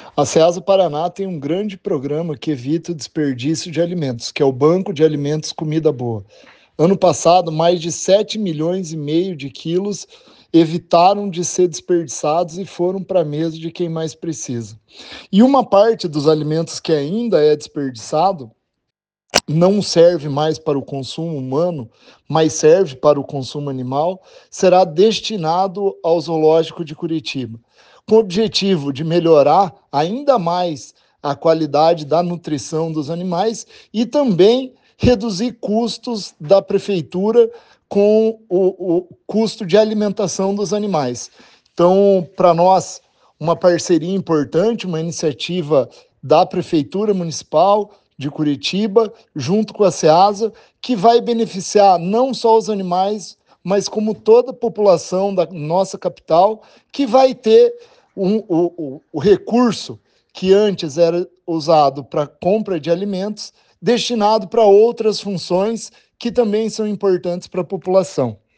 A Ceasa Paraná tem um grande programa que evita o desperdício de alimentos, que é o Banco de Alimentos Comida Boa. Ano passado, mais de 7,5 milhões de quilos evitaram de ser desperdiçados e foram para a mesa de quem mais precisa. E uma parte dos alimentos que ainda é desperdiçado não serve mais para o consumo humano, mas serve para o consumo animal, será destinado ao Zoológico de Curitiba, com o objetivo de melhorar ainda mais a qualidade da nutrição dos animais e também reduzir custos da prefeitura com o custo de alimentação dos animais. Então, para nós, uma parceria importante, uma iniciativa da Prefeitura Municipal de Curitiba, junto com a Ceasa, que vai beneficiar não só os animais, mas como toda a população da nossa capital, que vai ter o recurso que antes era usado para compra de alimentos, destinado para outras funções que também são importantes para a população.